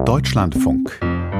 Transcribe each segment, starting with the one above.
Deutschlandfunk.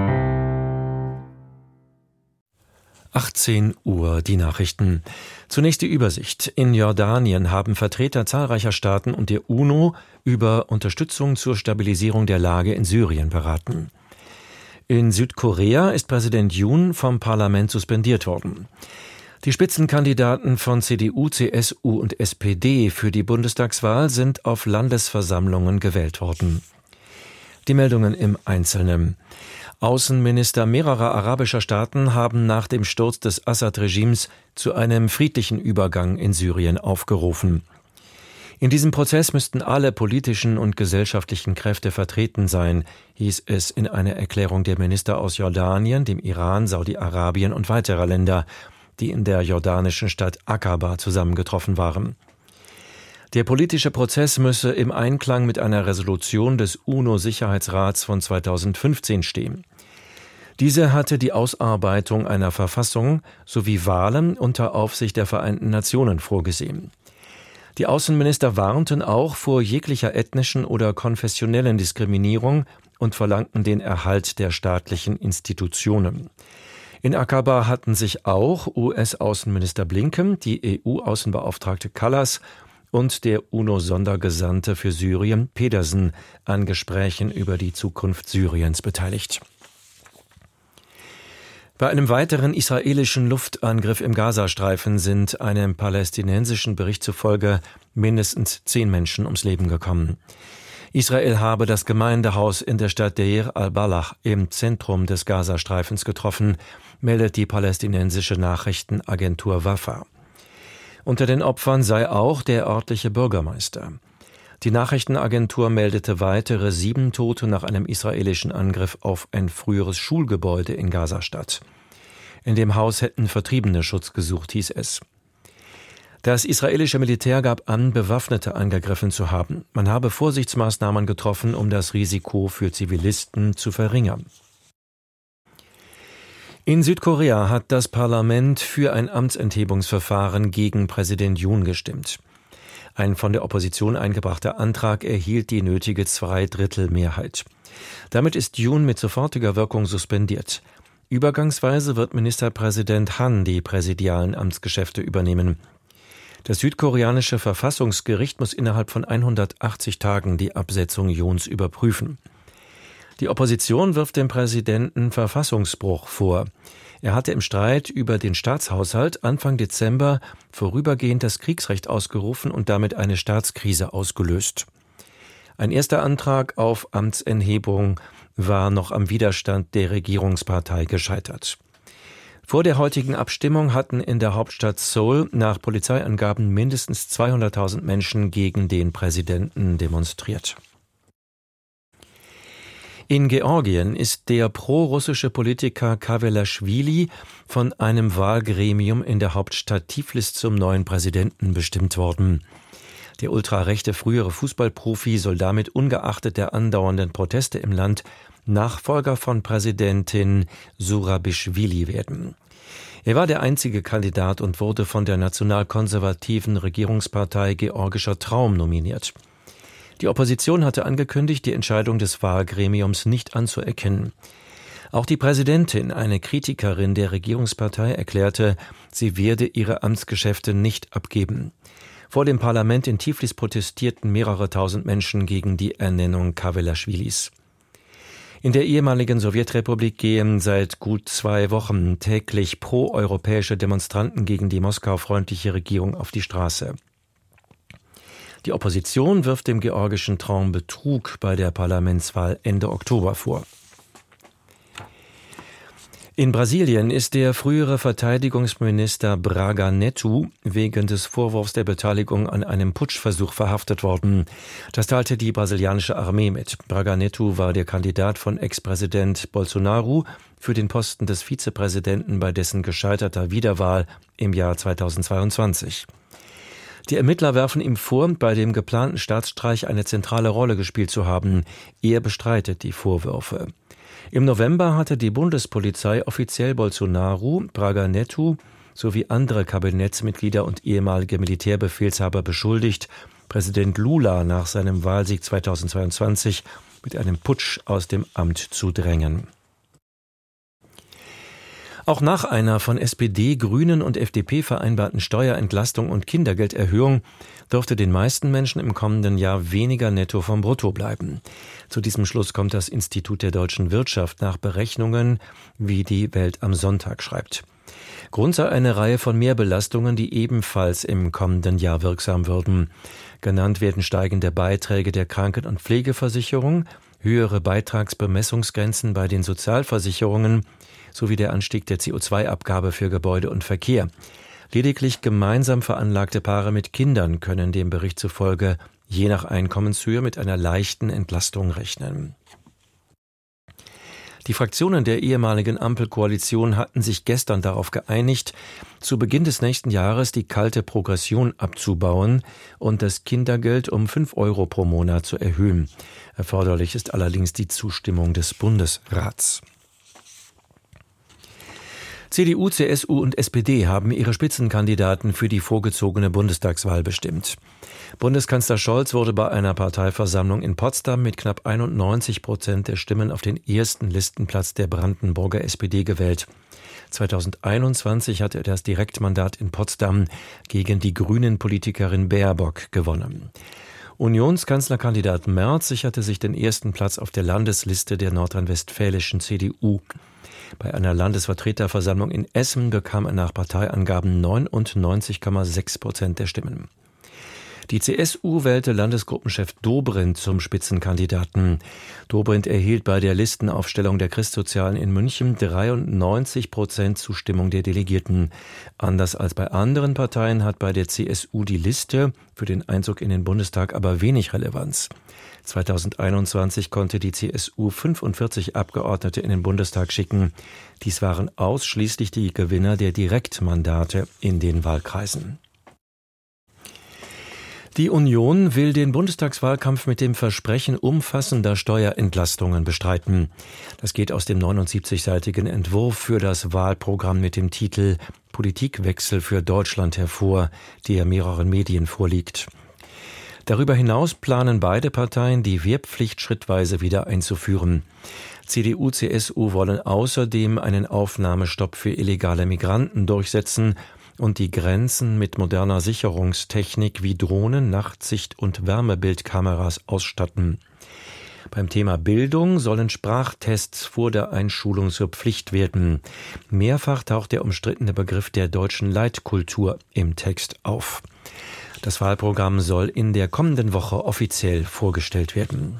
18 Uhr, die Nachrichten. Zunächst die Übersicht. In Jordanien haben Vertreter zahlreicher Staaten und der UNO über Unterstützung zur Stabilisierung der Lage in Syrien beraten. In Südkorea ist Präsident Yoon vom Parlament suspendiert worden. Die Spitzenkandidaten von CDU, CSU und SPD für die Bundestagswahl sind auf Landesversammlungen gewählt worden. Die Meldungen im Einzelnen. Außenminister mehrerer arabischer Staaten haben nach dem Sturz des Assad-Regimes zu einem friedlichen Übergang in Syrien aufgerufen. In diesem Prozess müssten alle politischen und gesellschaftlichen Kräfte vertreten sein, hieß es in einer Erklärung der Minister aus Jordanien, dem Iran, Saudi-Arabien und weiterer Länder, die in der jordanischen Stadt Aqaba zusammengetroffen waren. Der politische Prozess müsse im Einklang mit einer Resolution des UNO-Sicherheitsrats von 2015 stehen. Diese hatte die Ausarbeitung einer Verfassung sowie Wahlen unter Aufsicht der Vereinten Nationen vorgesehen. Die Außenminister warnten auch vor jeglicher ethnischen oder konfessionellen Diskriminierung und verlangten den Erhalt der staatlichen Institutionen. In Aqaba hatten sich auch US-Außenminister Blinken, die EU-Außenbeauftragte Kallas und der UNO-Sondergesandte für Syrien, Pedersen, an Gesprächen über die Zukunft Syriens beteiligt. Bei einem weiteren israelischen Luftangriff im Gazastreifen sind einem palästinensischen Bericht zufolge mindestens 10 Menschen ums Leben gekommen. Israel habe das Gemeindehaus in der Stadt Deir al-Balach im Zentrum des Gazastreifens getroffen, meldet die palästinensische Nachrichtenagentur Wafa. Unter den Opfern sei auch der örtliche Bürgermeister. Die Nachrichtenagentur meldete weitere 7 Tote nach einem israelischen Angriff auf ein früheres Schulgebäude in Gazastadt. In dem Haus hätten Vertriebene Schutz gesucht, hieß es. Das israelische Militär gab an, Bewaffnete angegriffen zu haben. Man habe Vorsichtsmaßnahmen getroffen, um das Risiko für Zivilisten zu verringern. In Südkorea hat das Parlament für ein Amtsenthebungsverfahren gegen Präsident Yoon gestimmt. Ein von der Opposition eingebrachter Antrag erhielt die nötige 2/3 Mehrheit. Damit ist Yoon mit sofortiger Wirkung suspendiert. Übergangsweise wird Ministerpräsident Han die präsidialen Amtsgeschäfte übernehmen. Das südkoreanische Verfassungsgericht muss innerhalb von 180 Tagen die Absetzung Yoons überprüfen. Die Opposition wirft dem Präsidenten Verfassungsbruch vor. Er hatte im Streit über den Staatshaushalt Anfang Dezember vorübergehend das Kriegsrecht ausgerufen und damit eine Staatskrise ausgelöst. Ein erster Antrag auf Amtsenthebung war noch am Widerstand der Regierungspartei gescheitert. Vor der heutigen Abstimmung hatten in der Hauptstadt Seoul nach Polizeiangaben mindestens 200.000 Menschen gegen den Präsidenten demonstriert. In Georgien ist der prorussische Politiker Kavelaschwili von einem Wahlgremium in der Hauptstadt Tiflis zum neuen Präsidenten bestimmt worden. Der ultrarechte frühere Fußballprofi soll damit ungeachtet der andauernden Proteste im Land Nachfolger von Präsidentin Zurabischwili werden. Er war der einzige Kandidat und wurde von der nationalkonservativen Regierungspartei Georgischer Traum nominiert. Die Opposition hatte angekündigt, die Entscheidung des Wahlgremiums nicht anzuerkennen. Auch die Präsidentin, eine Kritikerin der Regierungspartei, erklärte, sie werde ihre Amtsgeschäfte nicht abgeben. Vor dem Parlament in Tiflis protestierten mehrere tausend Menschen gegen die Ernennung Kavelaschwilis. In der ehemaligen Sowjetrepublik gehen seit gut 2 Wochen täglich proeuropäische Demonstranten gegen die Moskau-freundliche Regierung auf die Straße. Die Opposition wirft dem georgischen Traum Betrug bei der Parlamentswahl Ende Oktober vor. In Brasilien ist der frühere Verteidigungsminister Braga Neto wegen des Vorwurfs der Beteiligung an einem Putschversuch verhaftet worden. Das teilte die brasilianische Armee mit. Braga Neto war der Kandidat von Ex-Präsident Bolsonaro für den Posten des Vizepräsidenten bei dessen gescheiterter Wiederwahl im Jahr 2022. Die Ermittler werfen ihm vor, bei dem geplanten Staatsstreich eine zentrale Rolle gespielt zu haben. Er bestreitet die Vorwürfe. Im November hatte die Bundespolizei offiziell Bolsonaro, Braga Neto sowie andere Kabinettsmitglieder und ehemalige Militärbefehlshaber beschuldigt, Präsident Lula nach seinem Wahlsieg 2022 mit einem Putsch aus dem Amt zu drängen. Auch nach einer von SPD, Grünen und FDP vereinbarten Steuerentlastung und Kindergelderhöhung dürfte den meisten Menschen im kommenden Jahr weniger netto vom Brutto bleiben. Zu diesem Schluss kommt das Institut der deutschen Wirtschaft nach Berechnungen, wie die Welt am Sonntag schreibt. Grund sei eine Reihe von Mehrbelastungen, die ebenfalls im kommenden Jahr wirksam würden. Genannt werden steigende Beiträge der Kranken- und Pflegeversicherung, höhere Beitragsbemessungsgrenzen bei den Sozialversicherungen sowie der Anstieg der CO2-Abgabe für Gebäude und Verkehr. Lediglich gemeinsam veranlagte Paare mit Kindern können dem Bericht zufolge je nach Einkommenshöhe mit einer leichten Entlastung rechnen. Die Fraktionen der ehemaligen Ampelkoalition hatten sich gestern darauf geeinigt, zu Beginn des nächsten Jahres die kalte Progression abzubauen und das Kindergeld um 5 € pro Monat zu erhöhen. Erforderlich ist allerdings die Zustimmung des Bundesrats. CDU, CSU und SPD haben ihre Spitzenkandidaten für die vorgezogene Bundestagswahl bestimmt. Bundeskanzler Scholz wurde bei einer Parteiversammlung in Potsdam mit knapp 91% der Stimmen auf den ersten Listenplatz der Brandenburger SPD gewählt. 2021 hatte er das Direktmandat in Potsdam gegen die Grünen-Politikerin Baerbock gewonnen. Unionskanzlerkandidat Merz sicherte sich den ersten Platz auf der Landesliste der nordrhein-westfälischen CDU. Bei einer Landesvertreterversammlung in Essen bekam er nach Parteiangaben 99,6% der Stimmen. Die CSU wählte Landesgruppenchef Dobrindt zum Spitzenkandidaten. Dobrindt erhielt bei der Listenaufstellung der Christsozialen in München 93% Zustimmung der Delegierten. Anders als bei anderen Parteien hat bei der CSU die Liste für den Einzug in den Bundestag aber wenig Relevanz. 2021 konnte die CSU 45 Abgeordnete in den Bundestag schicken. Dies waren ausschließlich die Gewinner der Direktmandate in den Wahlkreisen. Die Union will den Bundestagswahlkampf mit dem Versprechen umfassender Steuerentlastungen bestreiten. Das geht aus dem 79-seitigen Entwurf für das Wahlprogramm mit dem Titel Politikwechsel für Deutschland hervor, der mehreren Medien vorliegt. Darüber hinaus planen beide Parteien, die Wehrpflicht schrittweise wieder einzuführen. CDU, CSU wollen außerdem einen Aufnahmestopp für illegale Migranten durchsetzen und die Grenzen mit moderner Sicherungstechnik wie Drohnen, Nachtsicht- und Wärmebildkameras ausstatten. Beim Thema Bildung sollen Sprachtests vor der Einschulung zur Pflicht werden. Mehrfach taucht der umstrittene Begriff der deutschen Leitkultur im Text auf. Das Wahlprogramm soll in der kommenden Woche offiziell vorgestellt werden.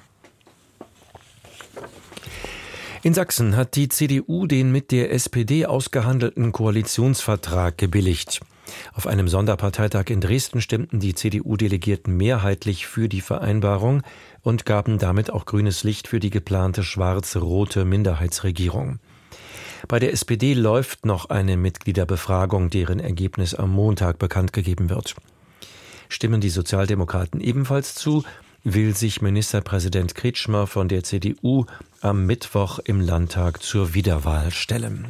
In Sachsen hat die CDU den mit der SPD ausgehandelten Koalitionsvertrag gebilligt. Auf einem Sonderparteitag in Dresden stimmten die CDU-Delegierten mehrheitlich für die Vereinbarung und gaben damit auch grünes Licht für die geplante schwarz-rote Minderheitsregierung. Bei der SPD läuft noch eine Mitgliederbefragung, deren Ergebnis am Montag bekannt gegeben wird. Stimmen die Sozialdemokraten ebenfalls zu, will sich Ministerpräsident Kretschmer von der CDU am Mittwoch im Landtag zur Wiederwahl stellen.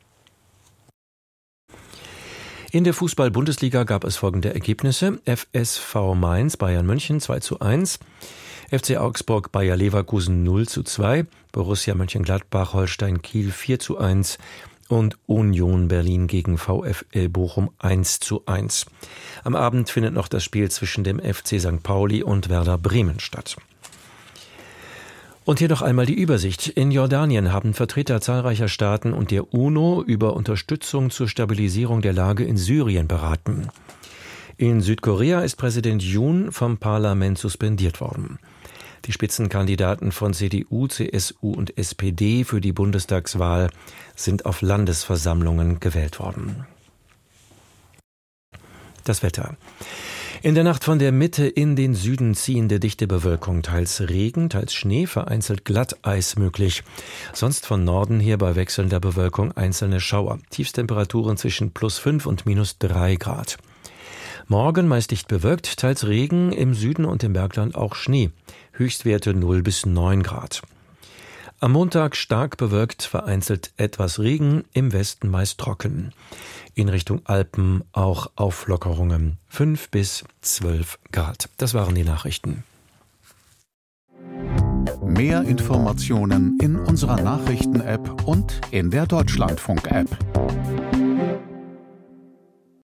In der Fußball-Bundesliga gab es folgende Ergebnisse: FSV Mainz Bayern München 2:1, FC Augsburg Bayer Leverkusen 0:2, Borussia Mönchengladbach Holstein Kiel 4:1 und Union Berlin gegen VfL Bochum 1:1. Am Abend findet noch das Spiel zwischen dem FC St. Pauli und Werder Bremen statt. Und hier noch einmal die Übersicht. In Jordanien haben Vertreter zahlreicher Staaten und der UNO über Unterstützung zur Stabilisierung der Lage in Syrien beraten. In Südkorea ist Präsident Yoon vom Parlament suspendiert worden. Die Spitzenkandidaten von CDU, CSU und SPD für die Bundestagswahl sind auf Landesversammlungen gewählt worden. Das Wetter. In der Nacht von der Mitte in den Süden ziehende dichte Bewölkung, teils Regen, teils Schnee, vereinzelt Glatteis möglich. Sonst von Norden her bei wechselnder Bewölkung einzelne Schauer. Tiefstemperaturen zwischen +5 und -3 Grad. Morgen meist dicht bewölkt, teils Regen, im Süden und im Bergland auch Schnee. Höchstwerte 0 bis 9 Grad. Am Montag stark bewölkt, vereinzelt etwas Regen, im Westen meist trocken. In Richtung Alpen auch Auflockerungen, 5 bis 12 Grad. Das waren die Nachrichten. Mehr Informationen in unserer Nachrichten-App und in der Deutschlandfunk-App.